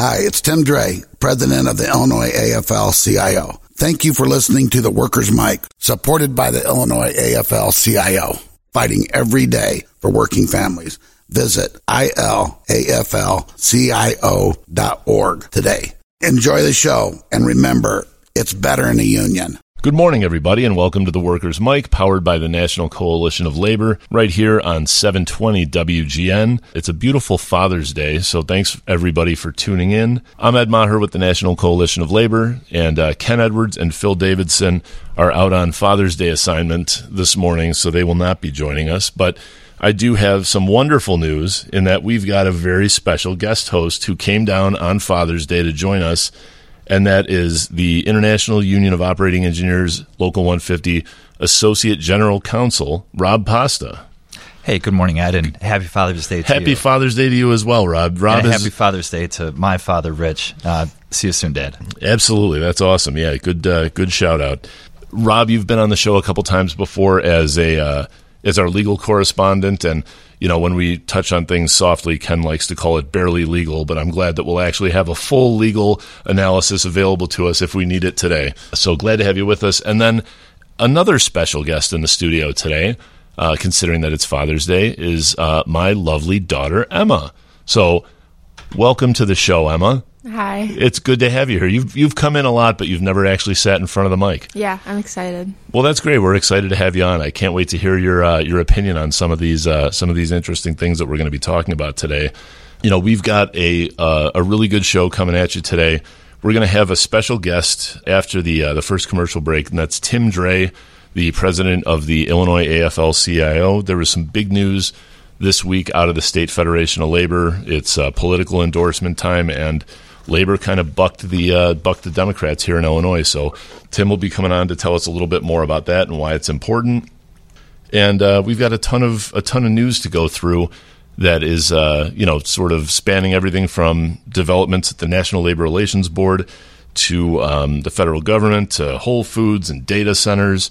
Hi, it's Tim Dre, president of the Illinois AFL-CIO. Thank you for listening to the Workers' Mic, supported by the Illinois AFL-CIO, fighting every day for working families. Visit ilaflcio.org today. Enjoy the show, and remember, it's better in a union. Good morning, everybody, and welcome to the Workers' Mic, powered by the National Coalition of Labor, right here on 720 WGN. It's a beautiful Father's Day, so thanks, everybody, for tuning in. I'm Ed Maher with the National Coalition of Labor, and Ken Edwards and Phil Davidson are out on Father's Day assignment this morning, so they will not be joining us. But I do have some wonderful news in that we've got a very special guest host who came down on Father's Day to join us, and that is the International Union of Operating Engineers, Local 150 Associate General Counsel, Rob Pasta. Hey, good morning, Ed, and happy Father's Day to you. Happy Father's Day to you as well, Rob. Happy Father's Day to my father, Rich. See you soon, Dad. Absolutely. That's awesome. Yeah, good shout out. Rob, you've been on the show a couple times before as our legal correspondent, and you know, when we touch on things softly, Ken likes to call it barely legal, but I'm glad that we'll actually have a full legal analysis available to us if we need it today. So glad to have you with us. And then another special guest in the studio today, considering that it's Father's Day, is my lovely daughter, Emma. So welcome to the show, Emma. Hi. It's good to have you here. You've come in a lot, but you've never actually sat in front of the mic. Yeah, I'm excited. Well, that's great. We're excited to have you on. I can't wait to hear your opinion on some of these interesting things that we're going to be talking about today. You know, we've got a really good show coming at you today. We're going to have a special guest after the first commercial break, and that's Tim Dre, the president of the Illinois AFL-CIO. There was some big news this week out of the State Federation of Labor. It's political endorsement time, and Labor kind of bucked the Democrats here in Illinois. So Tim will be coming on to tell us a little bit more about that and why it's important. And we've got a ton of news to go through that is sort of spanning everything from developments at the National Labor Relations Board to the federal government to Whole Foods and data centers.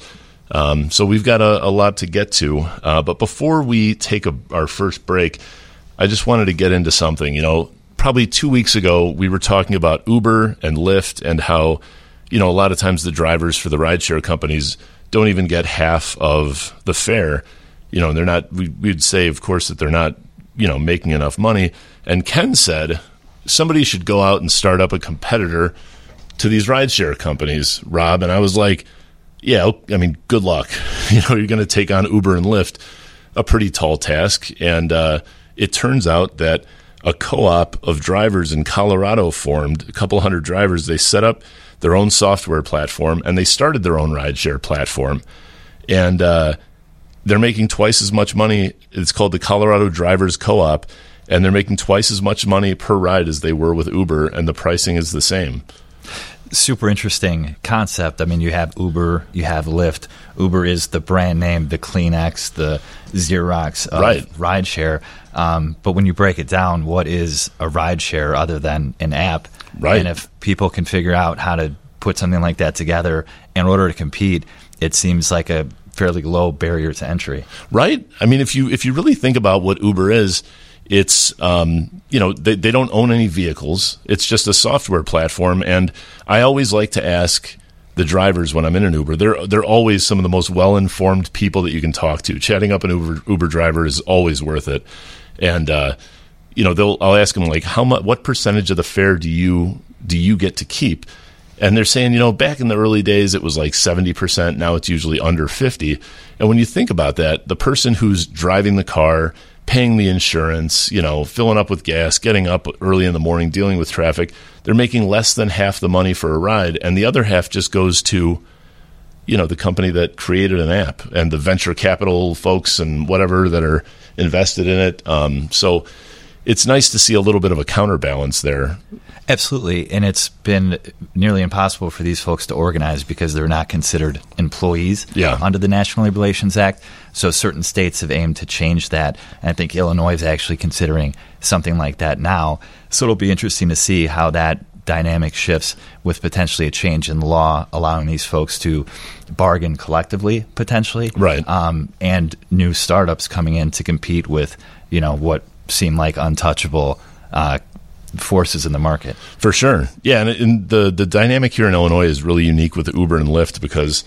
So we've got a lot to get to. But before we take our first break, I just wanted to get into something. You know, probably 2 weeks ago, we were talking about Uber and Lyft and how, you know, a lot of times the drivers for the rideshare companies don't even get half of the fare. You know, they're not, we'd say, of course, that they're not, you know, making enough money. And Ken said somebody should go out and start up a competitor to these rideshare companies, Rob. And I was like, yeah, I mean, good luck. You know, you're going to take on Uber and Lyft, a pretty tall task. And it turns out that a co-op of drivers in Colorado formed, a couple hundred drivers. They set up their own software platform, and they started their own rideshare platform. And they're making twice as much money. It's called the Colorado Drivers Co-op, and they're making twice as much money per ride as they were with Uber, and the pricing is the same. Super interesting concept. I mean, you have Uber, you have Lyft. Uber is the brand name, the Kleenex, the Xerox of rideshare. But when you break it down, what is a rideshare other than an app? Right. And if people can figure out how to put something like that together in order to compete, it seems like a fairly low barrier to entry. Right. I mean, if you really think about what Uber is, it's, they don't own any vehicles. It's just a software platform. And I always like to ask the drivers when I'm in an Uber, they're always some of the most well-informed people that you can talk to. Chatting up an Uber driver is always worth it. And, I'll ask them, like, what percentage of the fare do you get to keep? And they're saying, you know, back in the early days, it was like 70%. Now it's usually under 50. And when you think about that, the person who's driving the car, paying the insurance, you know, filling up with gas, getting up early in the morning, dealing with traffic, they're making less than half the money for a ride. And the other half just goes to, you know, the company that created an app and the venture capital folks and whatever that are invested in it. So it's nice to see a little bit of a counterbalance there. Absolutely. And it's been nearly impossible for these folks to organize because they're not considered employees under the National Labor Relations Act. So certain states have aimed to change that. And I think Illinois is actually considering something like that now. So it'll be interesting to see how that dynamic shifts with potentially a change in the law allowing these folks to bargain collectively, potentially. Right. And new startups coming in to compete with, you know, what seem like untouchable forces in the market. For sure. Yeah, and the dynamic here in Illinois is really unique with Uber and Lyft because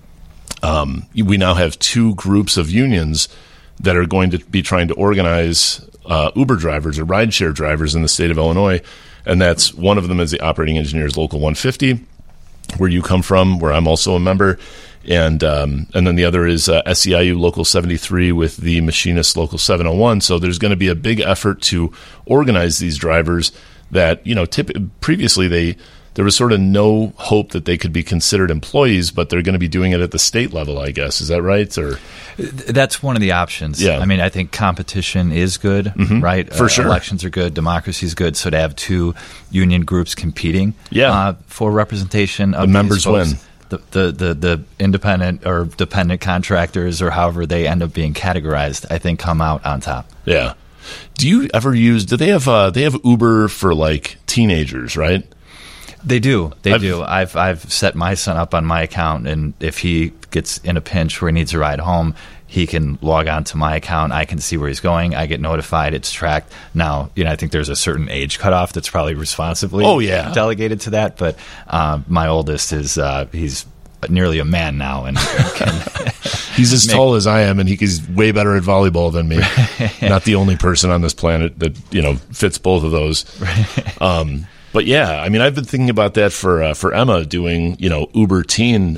we now have two groups of unions that are going to be trying to organize Uber drivers or rideshare drivers in the state of Illinois, and that's one of them is the Operating Engineers Local 150, where you come from, where I'm also a member, and then the other is SEIU Local 73 with the Machinist Local 701. So there's going to be a big effort to organize these drivers that, previously there was sort of no hope that they could be considered employees, but they're going to be doing it at the state level, I guess. Is that right? Or that's one of the options. Yeah. I mean, I think competition is good, right? For sure. Elections are good. Democracy is good. So to have two union groups competing for representation of the members folks, win. The independent or dependent contractors or however they end up being categorized, I think come out on top. Yeah. Do they have Uber for like teenagers, right? They do. I've set my son up on my account, and if he gets in a pinch where he needs a ride home, he can log on to my account. I can see where he's going. I get notified. It's tracked. Now, I think there's a certain age cutoff that's probably responsibly delegated to that. But my oldest is he's nearly a man now, and he's as tall as I am, and he's way better at volleyball than me. Not the only person on this planet that fits both of those. But yeah, I mean, I've been thinking about that for Emma doing Uber Teen.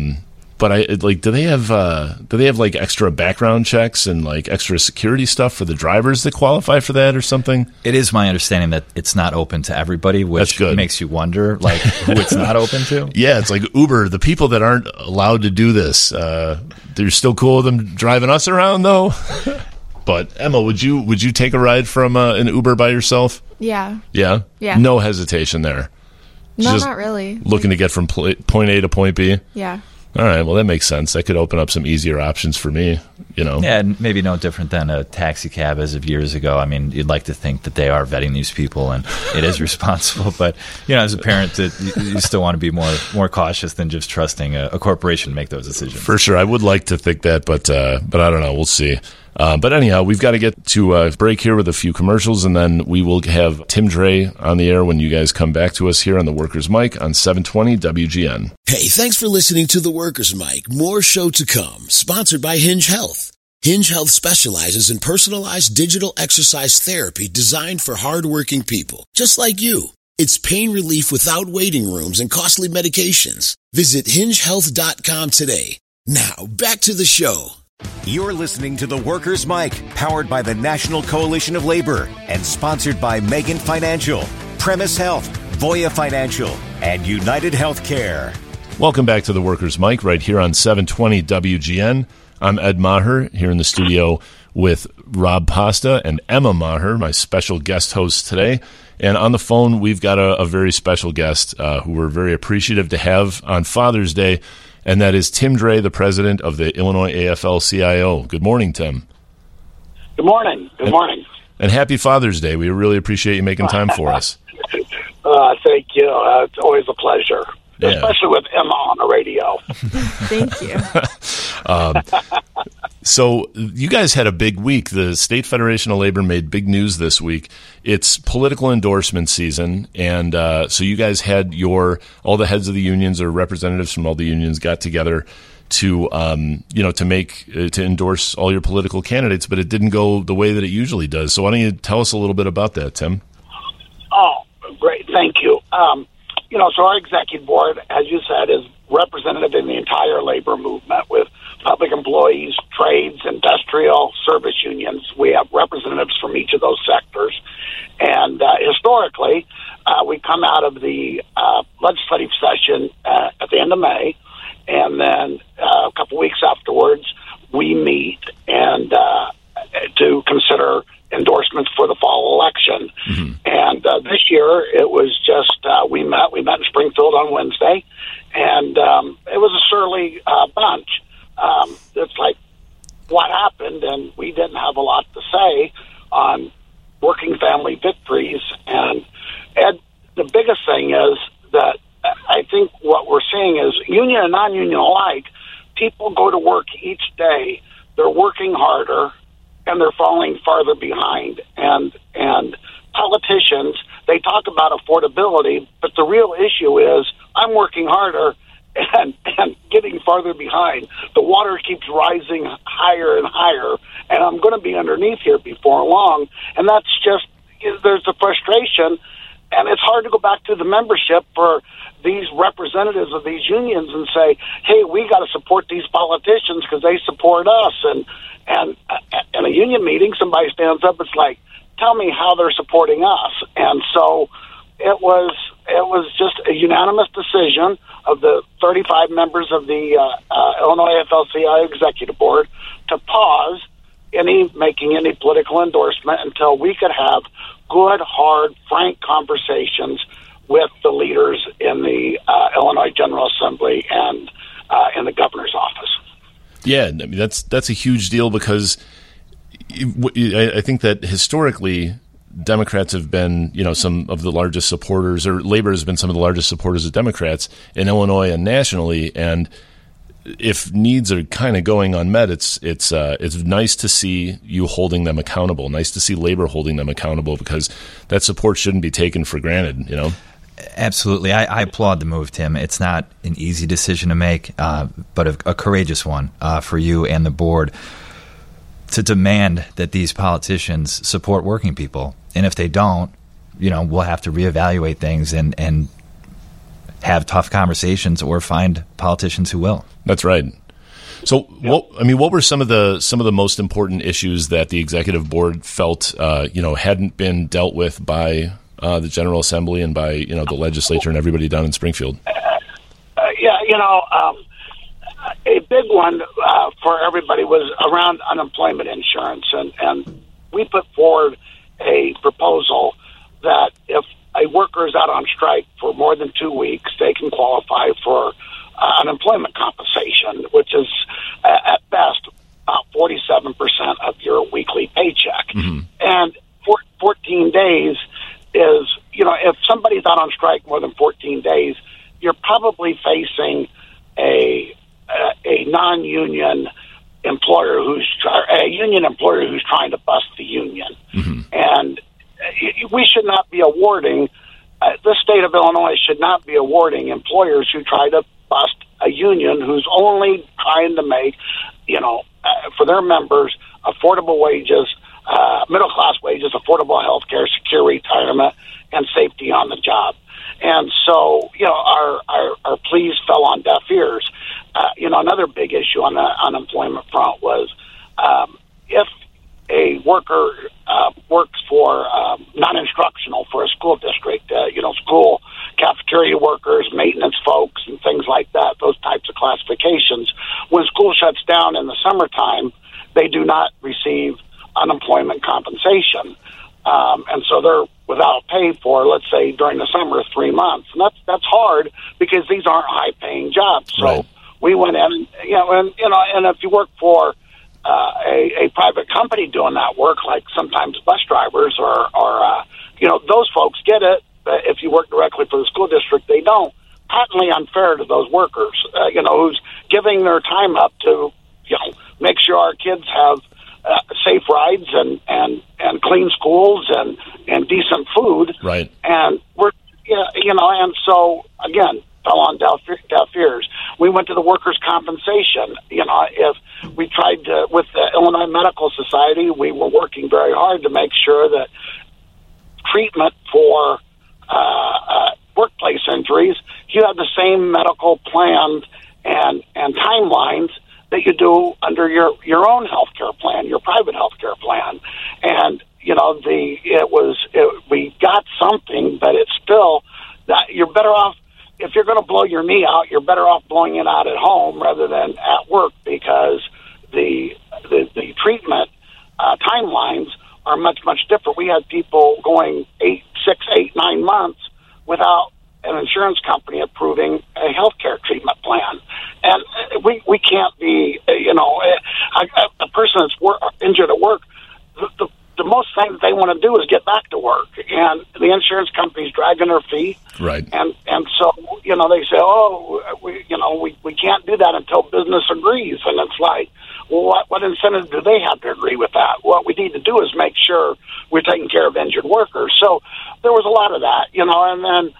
But do they have like extra background checks and like extra security stuff for the drivers that qualify for that or something? It is my understanding that it's not open to everybody, which makes you wonder like who it's not open to. Yeah, it's like Uber, the people that aren't allowed to do this, they're still cool with them driving us around though. But Emma, would you take a ride from an Uber by yourself? Yeah. Yeah? Yeah. No hesitation there. No, not really. Looking to get from point A to point B? Yeah. All right, well, that makes sense. That could open up some easier options for me, Yeah, and maybe no different than a taxi cab as of years ago. I mean, you'd like to think that they are vetting these people and it is responsible. But, as a parent, you still want to be more cautious than just trusting a corporation to make those decisions. For sure. I would like to think that, but I don't know. We'll see. But anyhow, we've got to get to a break here with a few commercials, and then we will have Tim Dre on the air when you guys come back to us here on the Workers' Mic on 720 WGN. Hey, thanks for listening to the Workers' Mic. More show to come, sponsored by Hinge Health. Hinge Health specializes in personalized digital exercise therapy designed for hardworking people, just like you. It's pain relief without waiting rooms and costly medications. Visit hingehealth.com today. Now, back to the show. You're listening to The Workers' Mic, powered by the National Coalition of Labor and sponsored by Megan Financial, Premise Health, Voya Financial, and United Healthcare. Welcome back to The Workers' Mic right here on 720 WGN. I'm Ed Maher here in the studio with Rob Pasta and Emma Maher, my special guest host today. And on the phone, we've got a very special guest who we're very appreciative to have on Father's Day. And that is Tim Dre, the president of the Illinois AFL-CIO. Good morning, Tim. Good morning. Good morning. And happy Father's Day. We really appreciate you making time for us. Thank you. It's always a pleasure, especially with Emma on the radio. Thank you. So you guys had a big week. The State Federation of Labor made big news this week. It's political endorsement season, and so you guys had all the heads of the unions or representatives from all the unions got together to to endorse all your political candidates, but it didn't go the way that it usually does. So why don't you tell us a little bit about that, Tim? Oh, great. Thank you. So our executive board, as you said, is representative in the entire labor movement with public employees, trades, industrial, service unions. We have representatives from each of those sectors. And historically, we come out of the legislative session at the end of May, and then a couple weeks afterwards, we meet and to consider endorsements for the fall election. Mm-hmm. And this year, it was just we met in Springfield on Wednesday, and it was a surly bunch. It's like, what happened? And we didn't have a lot to say on working family victories. And Ed, the biggest thing is that I think what we're seeing is union and non-union alike, people go to work each day, they're working harder, and they're falling farther behind. And politicians they talk about affordability, but the real issue is I'm working harder and getting farther behind. The water keeps rising higher and higher, and I'm going to be underneath here before long. And that's just, there's a frustration, and it's hard to go back to the membership for these representatives of these unions and say, hey, we got to support these politicians because they support us. And in a union meeting, somebody stands up, it's like, tell me how they're supporting us. And so it was just a unanimous decision of the 35 members of the Illinois AFL-CIO Executive Board to pause making any political endorsement until we could have good, hard, frank conversations with the leaders in the Illinois General Assembly and in the governor's office. Yeah, I mean, that's a huge deal because I think that historically Democrats have been, some of the largest supporters, or labor has been some of the largest supporters of Democrats in Illinois and nationally. And if needs are kind of going unmet, it's nice to see you holding them accountable. Nice to see labor holding them accountable because that support shouldn't be taken for granted. Absolutely. I applaud the move, Tim. It's not an easy decision to make, but a courageous one for you and the board to demand that these politicians support working people. And if they don't, we'll have to reevaluate things and have tough conversations or find politicians who will. That's right. So, what were some of the most important issues that the executive board felt, hadn't been dealt with by the General Assembly and by, the legislature and everybody down in Springfield? A big one for everybody was around unemployment insurance, and we put forward a proposal that if a worker is out on strike for more than 2 weeks, they can qualify for unemployment compensation, which is at best about 47% of your weekly paycheck. Mm-hmm. And 14 days is, if somebody's out on strike more than 14 days, you're probably facing a non-union employer a union employer who's trying to bust the union. Mm-hmm. And we should not be awarding, the state of Illinois should not be awarding employers who try to bust a union who's only trying to make, for their members, affordable wages, middle-class wages, affordable health care, secure retirement, and safety on the job. And so, our pleas fell on deaf ears. Another big issue on the unemployment front was if a worker works for non-instructional for a school district, school cafeteria workers, maintenance folks, and things like that, those types of classifications, when school shuts down in the summertime, they do not receive unemployment compensation. And so they're without pay for, let's say, during the summer, 3 months. And that's hard because these aren't high-paying jobs. So right. We went in, and if you work for a private company doing that work, like sometimes bus drivers or those folks get it. But if you work directly for the school district, they don't. Patently unfair to those workers, who's giving their time up to, make sure our kids have safe rides and clean schools and decent food. Right. And we're, and so again, fell on deaf ears. We went to the workers' compensation. If we tried to, with the Illinois Medical Society, we were working very hard to make sure that treatment for workplace injuries, you have the same medical plans and timelines that you do under your own healthcare plan, your private healthcare plan. And we got something, but it's still that you're better off. If you're going to blow your knee out, you're better off blowing it out at home rather than at work, because the treatment timelines are much, much different. We had people going 6, 8, 9 months without an insurance company approving a healthcare treatment plan. And we can't be, a person that's injured at work, the most thing that they want to do is get back to work, and the insurance company's dragging their feet. Right. And so, they say, we can't do that until business agrees. And it's like, well, what incentive do they have to agree with that? What we need to do is make sure we're taking care of injured workers. So there was a lot of that, and then,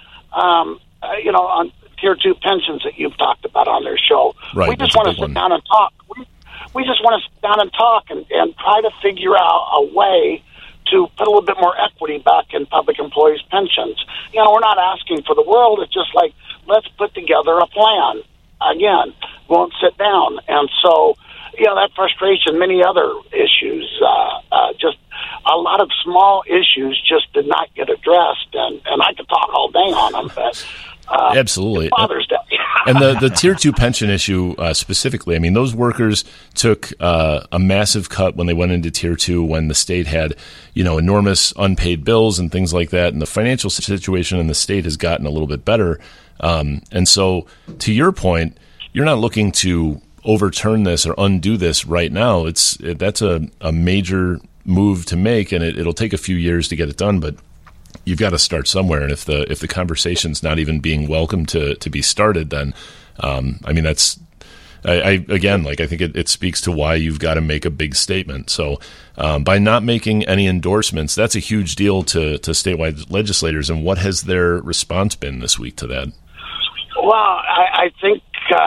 on Tier 2 pensions that you've talked about on their show. Right, we just want to sit down and talk. We just want to sit down and talk and try to figure out a way to put a little bit more equity back in public employees' pensions. We're not asking for the world. It's just like, let's put together a plan. Again, won't sit down. And so, that frustration, many other issues, just a lot of small issues just did not get addressed. And I could talk all day on them, but absolutely. Father's Day. And the Tier 2 pension issue specifically, I mean, those workers took a massive cut when they went into Tier 2 when the state had, enormous unpaid bills and things like that. And the financial situation in the state has gotten a little bit better. And so, to your point, you're not looking to overturn this or undo this right now. That's a major move to make, and it'll take a few years to get it done, but you've got to start somewhere. And if the conversation's not even being welcomed to be started, then that's I think it speaks to why you've got to make a big statement. So by not making any endorsements, that's a huge deal to statewide legislators. And what has their response been this week to that? Well, I think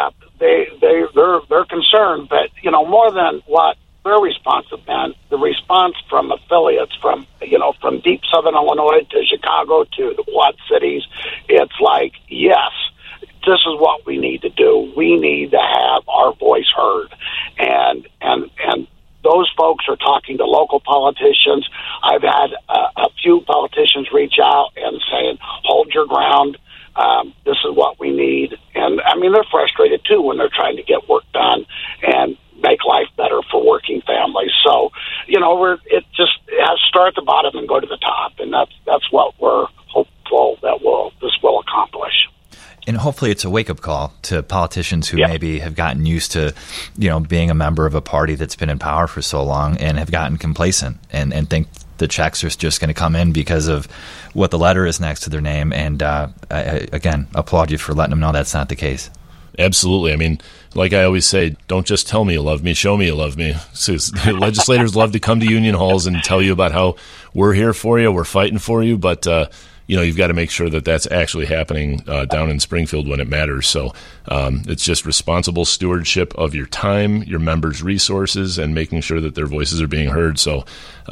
they're concerned, but more than what their response has been, the response from affiliates from deep southern Illinois to Chicago to the Quad Cities, it's like, yes, this is what we need to do. We need to have our voice heard, and those folks are talking to local politicians. I've had a few politicians reach out and saying, hold your ground. This is what we need. And they're frustrated too when they're trying to get work done and make life better for working families. So, it has to start at the bottom and go to the top. And that's what we're hopeful that this will accomplish. And hopefully it's a wake-up call to politicians who maybe have gotten used to, being a member of a party that's been in power for so long and have gotten complacent and think the checks are just going to come in because of what the letter is next to their name. And I again, applaud you for letting them know that's not the case. Absolutely. I mean, like I always say, don't just tell me you love me, show me you love me. So legislators love to come to union halls and tell you about how we're here for you, we're fighting for you, but you've got to make sure that that's actually happening down in Springfield when it matters. So it's just responsible stewardship of your time, your members' resources, and making sure that their voices are being heard. So,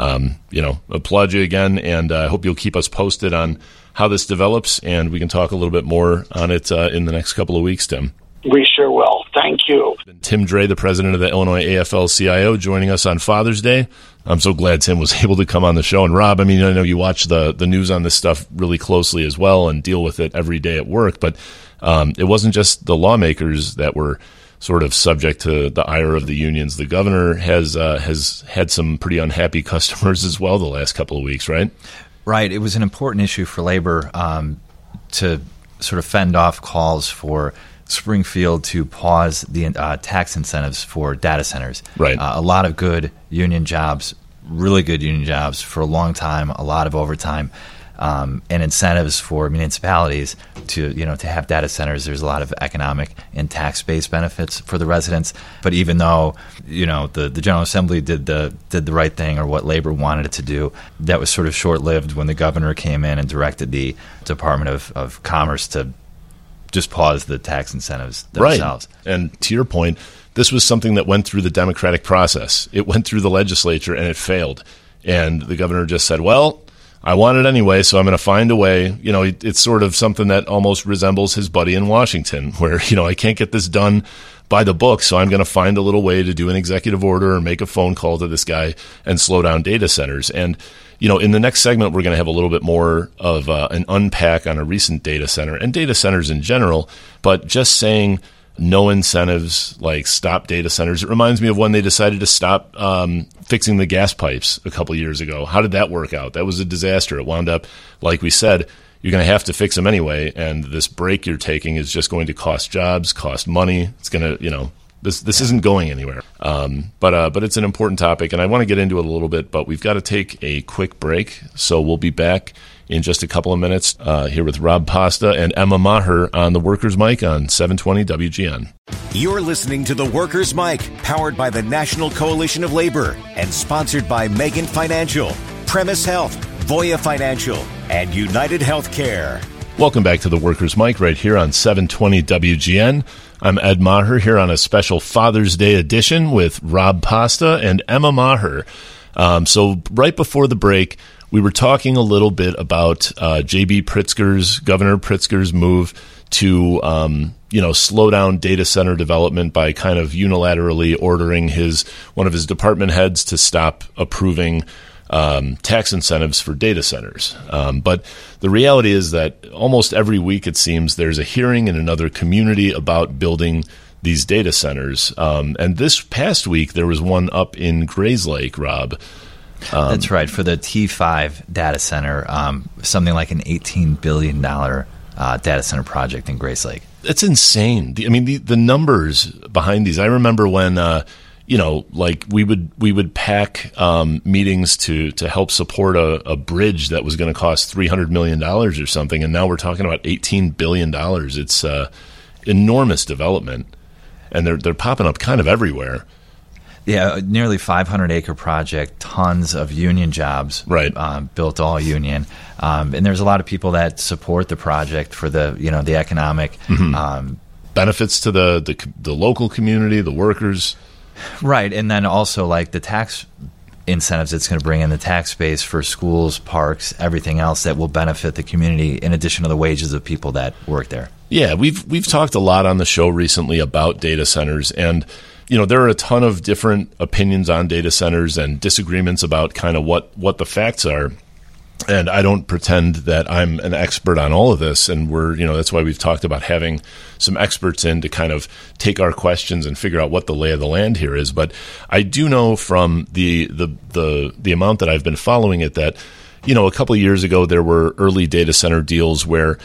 applaud you again, and I hope you'll keep us posted on how this develops, and we can talk a little bit more on it in the next couple of weeks, Tim. We sure will. Thank you. Tim Dre, the president of the Illinois AFL-CIO, joining us on Father's Day. I'm so glad Tim was able to come on the show. And Rob, I know you watch the news on this stuff really closely as well and deal with it every day at work, but it wasn't just the lawmakers that were sort of subject to the ire of the unions. The governor has had some pretty unhappy customers as well the last couple of weeks, right? Right. It was an important issue for labor to sort of fend off calls for Springfield to pause the tax incentives for data centers. Right. A lot of good union jobs, really good union jobs for a long time, a lot of overtime, and incentives for municipalities to have data centers. There's a lot of economic and tax-based benefits for the residents. But even though the General Assembly did the right thing, or what labor wanted it to do, that was sort of short-lived when the governor came in and directed the Department of Commerce to just pause the tax incentives themselves. Right. And to your point, this was something that went through the democratic process. It went through the legislature and it failed. And the governor just said, well, I want it anyway, so I'm going to find a way. It's sort of something that almost resembles his buddy in Washington, where, I can't get this done by the book, so I'm going to find a little way to do an executive order or make a phone call to this guy and slow down data centers. And in the next segment, we're going to have a little bit more of an unpack on a recent data center and data centers in general, but just saying no incentives, like stop data centers. It reminds me of when they decided to stop fixing the gas pipes a couple years ago. How did that work out? That was a disaster. It wound up, like we said, you're going to have to fix them anyway, and this break you're taking is just going to cost jobs, cost money. It's going to, This isn't going anywhere, but it's an important topic, and I want to get into it a little bit, but we've got to take a quick break, so we'll be back in just a couple of minutes here with Rob Pasta and Emma Maher on the Workers' Mic on 720 WGN. You're listening to the Workers' Mic, powered by the National Coalition of Labor and sponsored by Megan Financial, Premise Health, Voya Financial, and United Healthcare. Welcome back to the Workers' Mic right here on 720 WGN. I'm Ed Maher here on a special Father's Day edition with Rob Pasta and Emma Maher. So right before the break, we were talking a little bit about Governor Pritzker's move to slow down data center development by kind of unilaterally ordering one of his department heads to stop approving tax incentives for data centers. But the reality is that almost every week, it seems, there's a hearing in another community about building these data centers. And this past week, there was one up in Grayslake, Rob. That's right. For the T5 data center, something like an $18 billion data center project in Grayslake. That's insane. The numbers behind these. I remember when, we would pack meetings to help support a bridge that was going to cost $300 million or something, and now we're talking about $18 billion. It's enormous development, and they're popping up kind of everywhere. Yeah, nearly 500-acre project, tons of union jobs, right? Built all union, and there's a lot of people that support the project for the economic benefits to the local community, the workers, right? And then also like the tax incentives it's going to bring in, the tax base for schools, parks, everything else that will benefit the community in addition to the wages of people that work there. Yeah, we've talked a lot on the show recently about data centers, and there are a ton of different opinions on data centers and disagreements about kind of what the facts are. And I don't pretend that I'm an expert on all of this. And that's why we've talked about having some experts in to kind of take our questions and figure out what the lay of the land here is. But I do know from the amount that I've been following it that, a couple of years ago, there were early data center deals where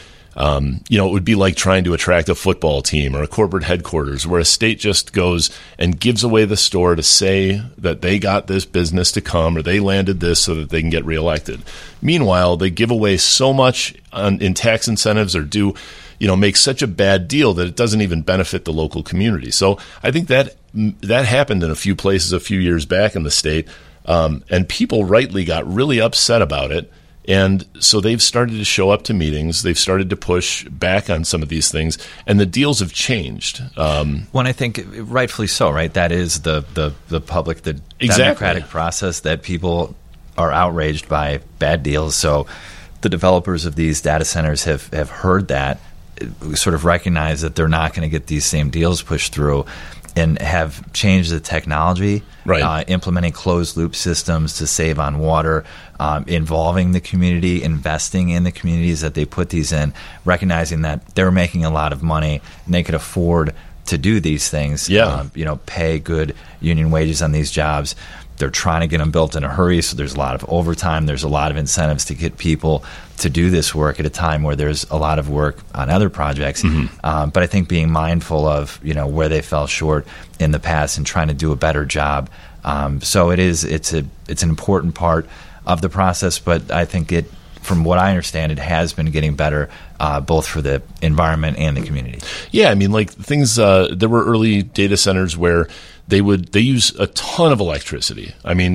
it would be like trying to attract a football team or a corporate headquarters where a state just goes and gives away the store to say that they got this business to come or they landed this so that they can get reelected. Meanwhile, they give away so much in tax incentives or make such a bad deal that it doesn't even benefit the local community. So I think that happened in a few places a few years back in the state, and people rightly got really upset about it. And so they've started to show up to meetings. They've started to push back on some of these things, and the deals have changed. Well, I think rightfully so, right? That is the public, the democratic process that people are outraged by bad deals. So the developers of these data centers have heard that, sort of recognize that they're not going to get these same deals pushed through, and have changed the technology, right? Implementing closed-loop systems to save on water, involving the community, investing in the communities that they put these in, recognizing that they're making a lot of money and they could afford to do these things, pay good union wages on these jobs. They're trying to get them built in a hurry, so there's a lot of overtime. There's a lot of incentives to get people to do this work at a time where there's a lot of work on other projects. But I think being mindful of where they fell short in the past and trying to do a better job. So it's an important part of the process. But I think from what I understand, it has been getting better, both for the environment and the community. Yeah, things. There were early data centers where they use a ton of electricity.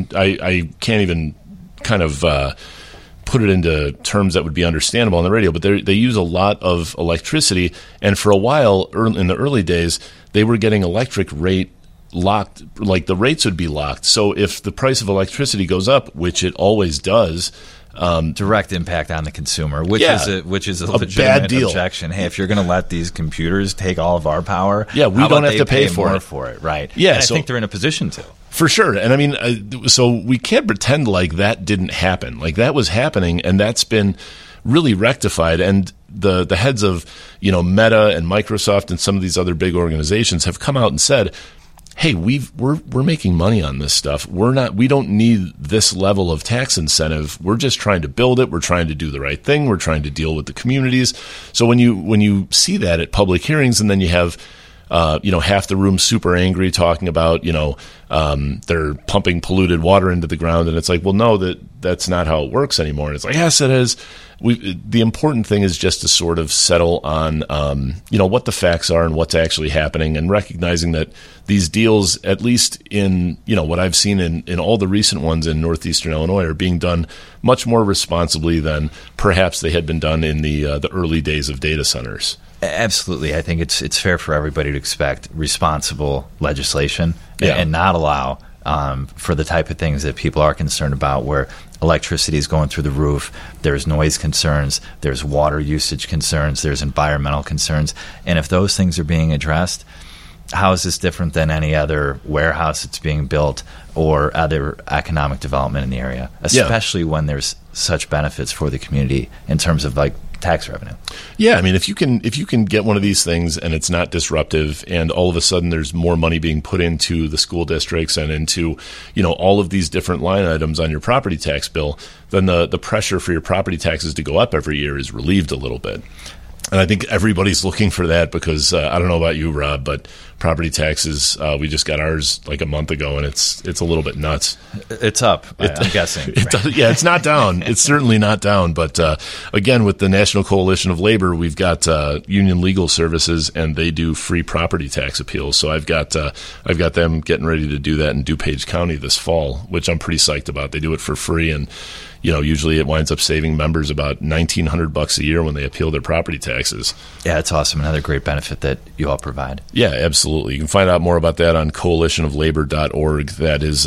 I can't even kind of put it into terms that would be understandable on the radio, but they use a lot of electricity. And for a while, in the early days, they were getting electric rate locked, like the rates would be locked. So if the price of electricity goes up, which it always does, direct impact on the consumer, which is a legitimate bad deal. Objection. Hey, if you're going to let these computers take all of our power, we don't have to pay more it for it, right? Yeah, and I think they're in a position to. For sure. And so we can't pretend like that didn't happen. Like that was happening, and that's been really rectified. And the heads of Meta and Microsoft and some of these other big organizations have come out and said, hey, we're making money on this stuff. We don't need this level of tax incentive. We're just trying to build it. We're trying to do the right thing. We're trying to deal with the communities. So when you see that at public hearings, and then you have half the room super angry talking about they're pumping polluted water into the ground. And it's like, well, no, that's not how it works anymore. And it's like, yes, it is. The important thing is just to sort of settle on, what the facts are and what's actually happening, and recognizing that these deals, at least in, what I've seen in all the recent ones in northeastern Illinois, are being done much more responsibly than perhaps they had been done in the early days of data centers. Absolutely. I think it's fair for everybody to expect responsible legislation and not allow for the type of things that people are concerned about, where electricity is going through the roof, there's noise concerns, there's water usage concerns, there's environmental concerns. And if those things are being addressed, how is this different than any other warehouse that's being built or other economic development in the area, especially when there's such benefits for the community in terms of tax revenue? Yeah, I mean, if you can get one of these things and it's not disruptive, and all of a sudden there's more money being put into the school districts and into all of these different line items on your property tax bill, then the pressure for your property taxes to go up every year is relieved a little bit. And I think everybody's looking for that, because I don't know about you, Rob, but property taxes, we just got ours like a month ago, and it's a little bit nuts. It's up, I'm guessing. It's not down. It's certainly not down. But again, with the National Coalition of Labor, we've got Union Legal Services, and they do free property tax appeals. So I've got them getting ready to do that in DuPage County this fall, which I'm pretty psyched about. They do it for free, and usually it winds up saving members about $1,900 a year when they appeal their property taxes. Yeah, it's awesome. Another great benefit that you all provide. Yeah, absolutely. You can find out more about that on coalitionoflabor.org. That is,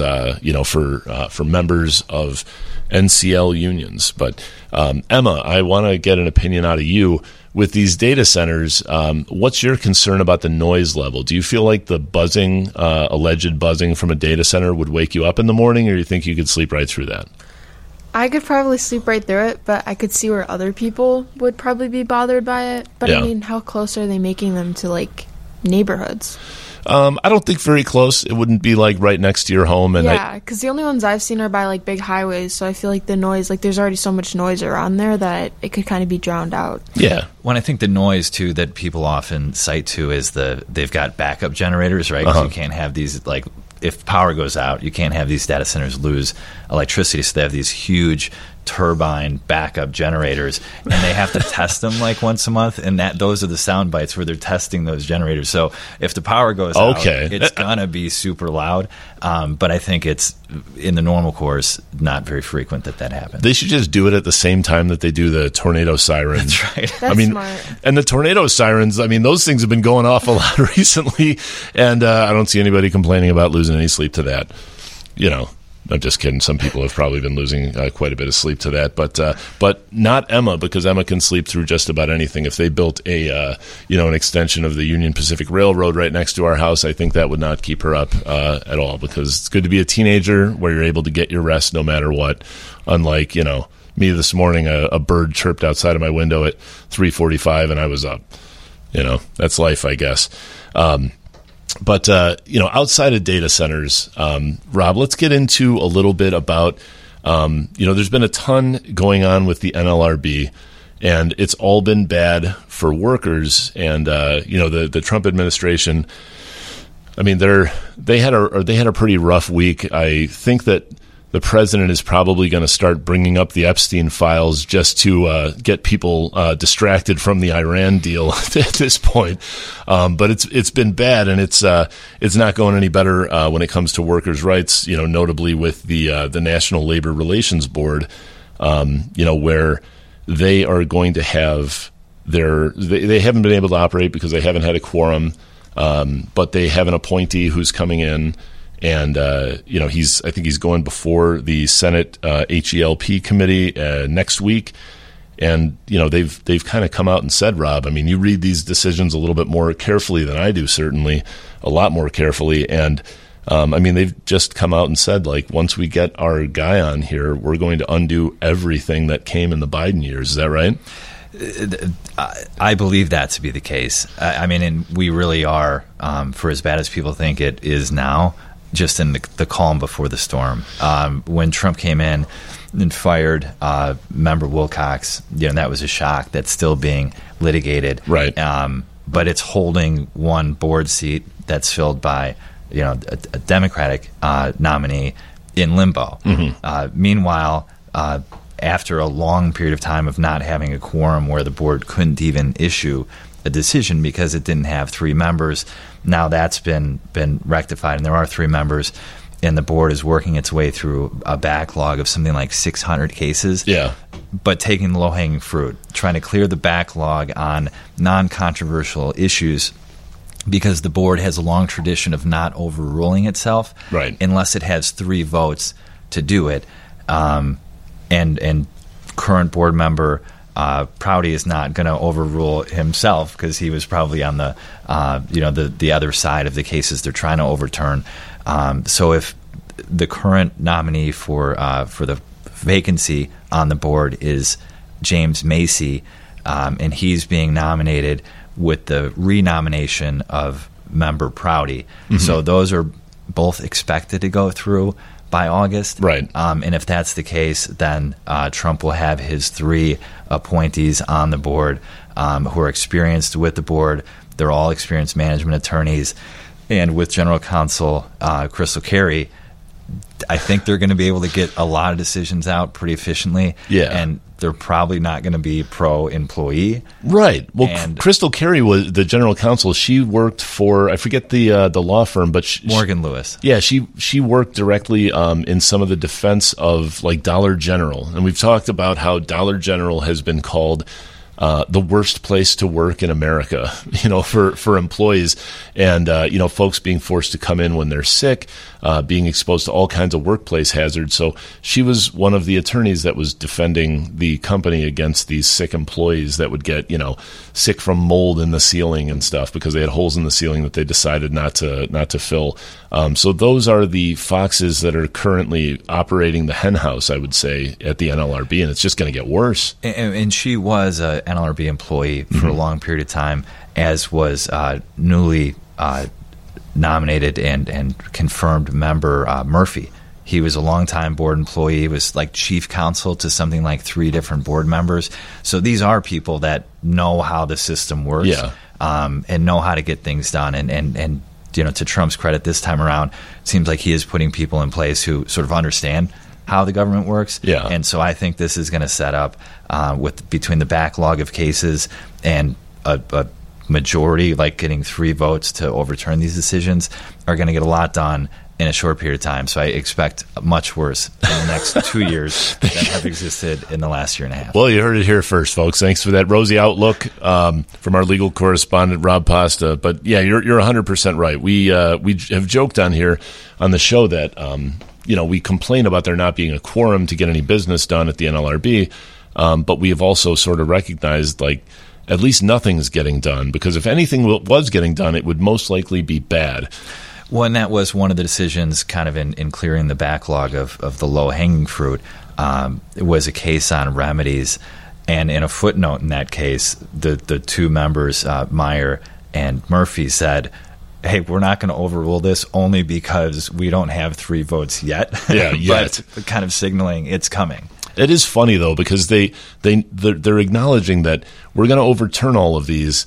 for members of NCL unions. But Emma, I want to get an opinion out of you. With these data centers, what's your concern about the noise level? Do you feel like the buzzing, alleged buzzing from a data center would wake you up in the morning, or do you think you could sleep right through that? I could probably sleep right through it, but I could see where other people would probably be bothered by it. But I mean, how close are they making them to neighborhoods? I don't think very close. It wouldn't be right next to your home. And because the only ones I've seen are by big highways. So I feel like the noise, there's already so much noise around there that it could kind of be drowned out. Yeah. When I think the noise too that people often cite to is they've got backup generators, right? Because you can't have these if power goes out, you can't have these data centers lose electricity. So they have these huge turbine backup generators, and they have to test them once a month. And those are the sound bites where they're testing those generators. So if the power goes out, it's gonna be super loud. But I think it's in the normal course not very frequent that happens. They should just do it at the same time that they do the tornado sirens. That's right. That's smart. And the tornado sirens, those things have been going off a lot recently, and I don't see anybody complaining about losing any sleep to that. I'm just kidding. Some people have probably been losing quite a bit of sleep to that, but not Emma, because Emma can sleep through just about anything. If they built an extension of the Union Pacific Railroad right next to our house, I think that would not keep her up at all, because it's good to be a teenager where you're able to get your rest no matter what. Unlike me this morning, a bird chirped outside of my window at 3:45 and I was up. That's life, I guess. But outside of data centers, Rob, let's get into a little bit about, there's been a ton going on with the NLRB, and it's all been bad for workers. And, the Trump administration, they had a pretty rough week. I think that the president is probably going to start bringing up the Epstein files just to get people distracted from the Iran deal at this point. But it's been bad, and it's not going any better when it comes to workers' rights. Notably with the National Labor Relations Board, where they are going to have they haven't been able to operate because they haven't had a quorum, but they have an appointee who's coming in. And I think he's going before the Senate HELP committee next week, and they've kind of come out and said, Rob, you read these decisions a little bit more carefully than I do, certainly a lot more carefully, and they've just come out and said, once we get our guy on here, we're going to undo everything that came in the Biden years. Is that right? I believe that to be the case. And we really are, for as bad as people think it is now, just in the calm before the storm. When Trump came in and fired member Wilcox, that was a shock. That's still being litigated. Right. But it's holding one board seat that's filled by a Democratic nominee in limbo. Meanwhile, after a long period of time of not having a quorum where the board couldn't even issue a decision because it didn't have 3 members, now that's been rectified, and there are 3 members, and the board is working its way through a backlog of something like 600 cases. Yeah. But taking the low-hanging fruit, trying to clear the backlog on non-controversial issues, because the board has a long tradition of not overruling itself, right, unless it has 3 votes to do it. And current board member Prouty is not going to overrule himself because he was probably on the the other side of the cases they're trying to overturn. So if the current nominee for the vacancy on the board is James Macy, and he's being nominated with the renomination of member Prouty. So those are both expected to go through by August. Right. And if that's the case, then Trump will have his 3 appointees on the board who are experienced with the board. They're all experienced management attorneys. And with General Counsel Crystal Carey, I think they're going to be able to get a lot of decisions out pretty efficiently. Yeah. And they're probably not going to be pro-employee. Right. Well, Crystal Carey was the general counsel. She worked for, I forget the law firm, but Morgan Lewis. Yeah, she worked directly in some of the defense of like Dollar General. And we've talked about how Dollar General has been called the worst place to work in America, for employees, and folks being forced to come in when they're sick, being exposed to all kinds of workplace hazards. So she was one of the attorneys that was defending the company against these sick employees that would get sick from mold in the ceiling and stuff because they had holes in the ceiling that they decided not to fill. So those are the foxes that are currently operating the hen house, I would say, at the NLRB, and it's just going to get worse. And she was a NLRB employee for a long period of time, as was newly nominated and confirmed member Murphy. He was a longtime board employee. He was like chief counsel to something like 3 different board members. So these are people that know how the system works, and know how to get things done. And to Trump's credit this time around, it seems like he is putting people in place who sort of understand how the government works. Yeah. And so I think this is going to set up between the backlog of cases and a majority, like getting 3 votes to overturn these decisions, are going to get a lot done in a short period of time. So I expect much worse in the next 2 years than have existed in the last year and a half. Well, you heard it here first, folks. Thanks for that rosy outlook from our legal correspondent, Rob Pasta. But yeah, you're 100% right. We have joked on here on the show that we complain about there not being a quorum to get any business done at the NLRB, but we have also sort of recognized at least nothing's getting done, because if anything was getting done, it would most likely be bad. Well, and that was one of the decisions kind of in clearing the backlog of the low-hanging fruit. It was a case on remedies, and in a footnote in that case, the 2 members, Meyer and Murphy, said, hey, we're not going to overrule this only because we don't have 3 votes yet. Yeah, yet. But kind of signaling it's coming. It is funny, though, because they're acknowledging that we're going to overturn all of these.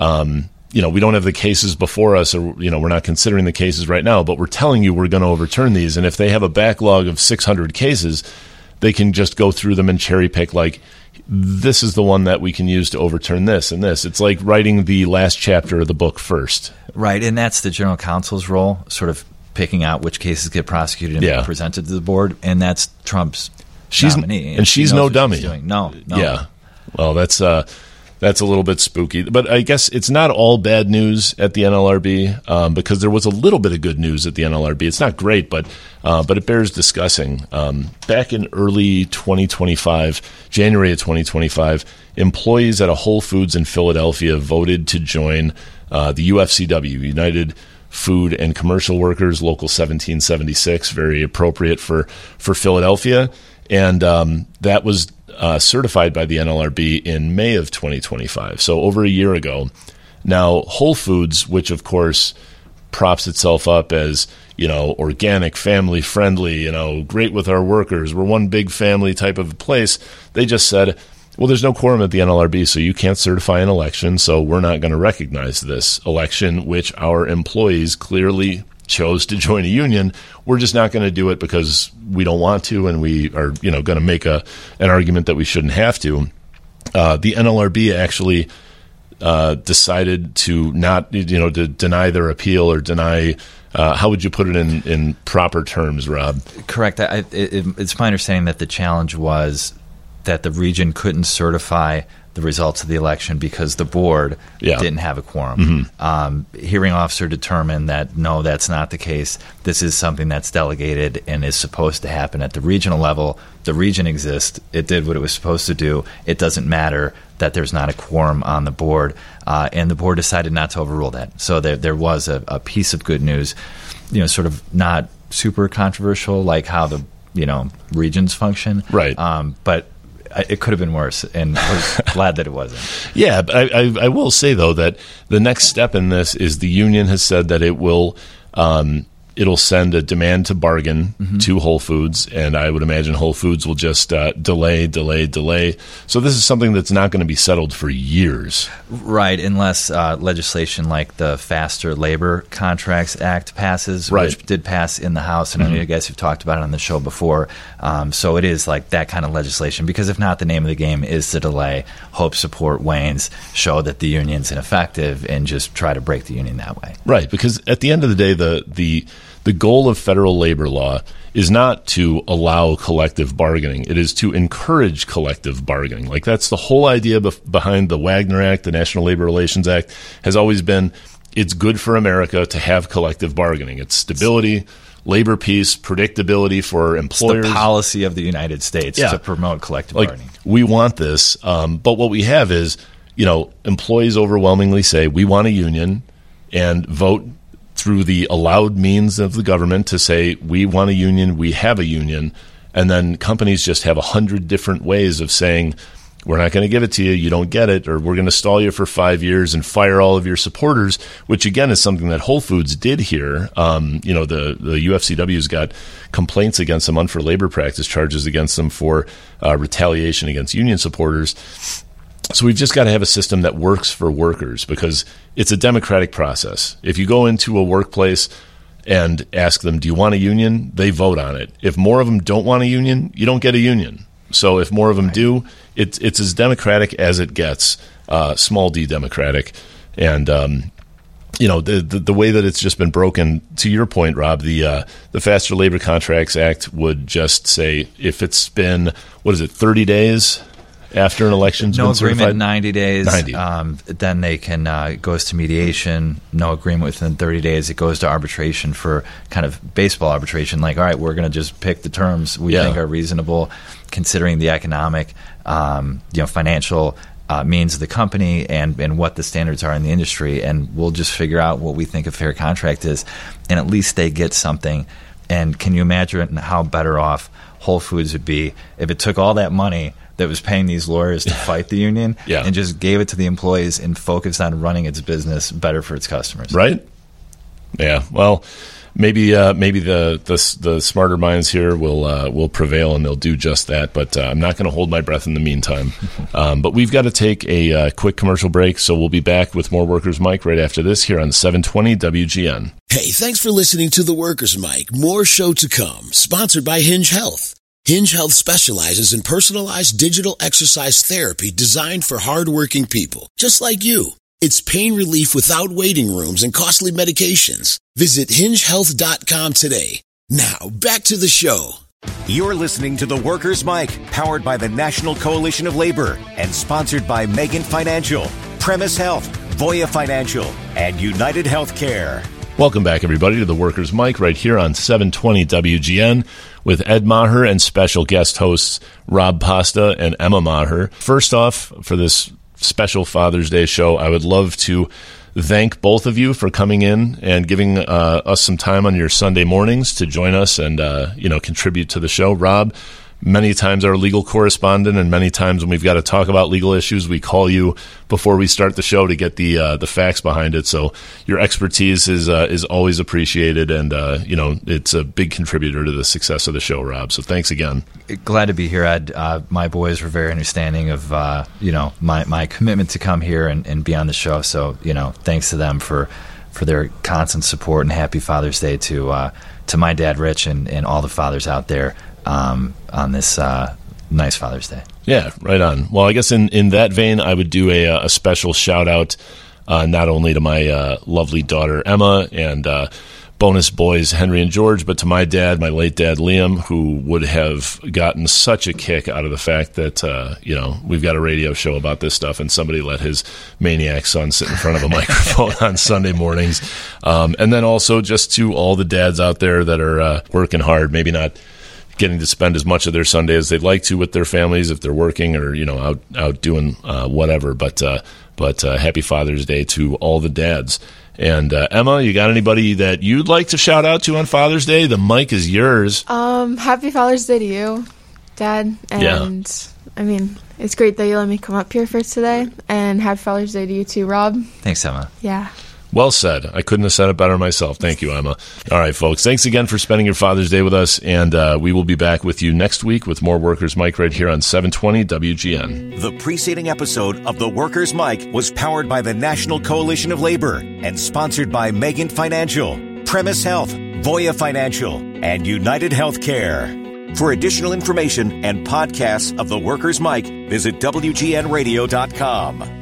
We don't have the cases before us, or we're not considering the cases right now, but we're telling you we're going to overturn these. And if they have a backlog of 600 cases, they can just go through them and cherry pick, this is the one that we can use to overturn this and this. It's like writing the last chapter of the book first. Right, and that's the general counsel's role, sort of picking out which cases get prosecuted and presented to the board, and that's Trump's nominee. And she's no dummy. No. Yeah. Well, that's a little bit spooky. But I guess it's not all bad news at the NLRB, because there was a little bit of good news at the NLRB. It's not great, but it bears discussing. Back in early 2025, January of 2025, employees at a Whole Foods in Philadelphia voted to join the UFCW, United Food and Commercial Workers, Local 1776, very appropriate for Philadelphia. And that was certified by the NLRB in May of 2025, so over a year ago. Now, Whole Foods, which of course props itself up as, organic, family-friendly, great with our workers, we're one big family type of place, they just said, well, there's no quorum at the NLRB, so you can't certify an election, so we're not going to recognize this election, which our employees clearly chose to join a union. We're just not going to do it because we don't want to, and we are, going to make an argument that we shouldn't have to. The NLRB actually decided to not, to deny their appeal or deny. How would you put it in proper terms, Rob? Correct. It's my understanding that the challenge was that the region couldn't certify the results of the election because the board didn't have a quorum. Hearing officer determined that, no, that's not the case. This is something that's delegated and is supposed to happen at the regional level. The region exists. It did what it was supposed to do. It doesn't matter that there's not a quorum on the board. And the board decided not to overrule that. So there was a piece of good news, sort of not super controversial like how the, regions function. Right. But it could have been worse, and I was glad that it wasn't. Yeah, but I will say, though, that the next step in this is the union has said that it will it'll send a demand to bargain to Whole Foods, and I would imagine Whole Foods will just delay. So this is something that's not going to be settled for years. Right, unless legislation like the Faster Labor Contracts Act passes, which did pass in the House, and I know you guys have talked about it on the show before. So it is like that kind of legislation, because if not, the name of the game is to delay, hope support wanes, show that the union's ineffective, and just try to break the union that way. Right, because at the end of the day, the goal of federal labor law is not to allow collective bargaining. It is to encourage collective bargaining. Like, that's the whole idea behind the Wagner Act, the National Labor Relations Act, has always been it's good for America to have collective bargaining. It's stability, labor peace, predictability for employers. It's the policy of the United States to promote collective bargaining. We want this, but what we have is, employees overwhelmingly say we want a union and vote through the allowed means of the government to say we want a union, we have a union, and then companies just have 100 different ways of saying we're not going to give it to you, you don't get it, or we're going to stall you for 5 years and fire all of your supporters, which again is something that Whole Foods did here. The UFCW's got complaints against them, unfair labor practice charges against them for retaliation against union supporters. So we've just got to have a system that works for workers, because it's a democratic process. If you go into a workplace and ask them, do you want a union? They vote on it. If more of them don't want a union, you don't get a union. So if more of them do, it's as democratic as it gets, small d democratic. And, the way that it's just been broken, to your point, Rob, the Faster Labor Contracts Act would just say if it's been, 30 days after an election's been certified? No agreement, 90 days. 90. Then they can, it goes to mediation. No agreement within 30 days. It goes to arbitration for kind of baseball arbitration. Like, all right, we're going to just pick the terms we think are reasonable, considering the economic, financial means of the company and what the standards are in the industry. And we'll just figure out what we think a fair contract is. And at least they get something. And can you imagine how better off Whole Foods would be if it took all that money that was paying these lawyers to fight the union and just gave it to the employees and focused on running its business better for its customers? Right? Yeah. Well, maybe the smarter minds here will prevail and they'll do just that. But I'm not going to hold my breath in the meantime. But we've got to take a quick commercial break, so we'll be back with more Workers' Mic right after this here on 720 WGN. Hey, thanks for listening to the Workers' Mic. More show to come. Sponsored by Hinge Health. Hinge Health specializes in personalized digital exercise therapy designed for hardworking people, just like you. It's pain relief without waiting rooms and costly medications. Visit hingehealth.com today. Now, back to the show. You're listening to the Workers' Mic, powered by the National Coalition of Labor and sponsored by Megan Financial, Premise Health, Voya Financial, and United Healthcare. Welcome back, everybody, to the Workers' Mic right here on 720 WGN with Ed Maher and special guest hosts Rob Pasta and Emma Maher. First off, for this special Father's Day show, I would love to thank both of you for coming in and giving us some time on your Sunday mornings to join us and contribute to the show. Rob, many times our legal correspondent, and many times when we've got to talk about legal issues, we call you before we start the show to get the facts behind it. So your expertise is always appreciated, and it's a big contributor to the success of the show, Rob. So thanks again. Glad to be here, Ed. My boys were very understanding of my commitment to come here and be on the show. So thanks to them for their constant support, and happy Father's Day to my dad, Rich, and all the fathers out there on this nice Father's Day. Yeah, right on. Well, I guess in that vein, I would do a special shout out not only to my lovely daughter Emma and bonus boys Henry and George, but to my dad, my late dad Liam, who would have gotten such a kick out of the fact that we've got a radio show about this stuff, and somebody let his maniac son sit in front of a microphone on Sunday mornings. And then also just to all the dads out there that are working hard, maybe not getting to spend as much of their Sunday as they'd like to with their families if they're working or out doing whatever. But happy Father's Day to all the dads. And Emma, you got anybody that you'd like to shout out to on Father's Day? The mic is yours. Happy Father's Day to you, Dad. And I mean, it's great that you let me come up here for today. And happy Father's Day to you too, Rob. Thanks, Emma. Yeah. Well said. I couldn't have said it better myself. Thank you, Emma. All right, folks. Thanks again for spending your Father's Day with us, and we will be back with you next week with more Workers' Mic right here on 720 WGN. The preceding episode of The Workers' Mic was powered by the National Coalition of Labor and sponsored by Megan Financial, Premise Health, Voya Financial, and United Healthcare. For additional information and podcasts of The Workers' Mic, visit WGNradio.com.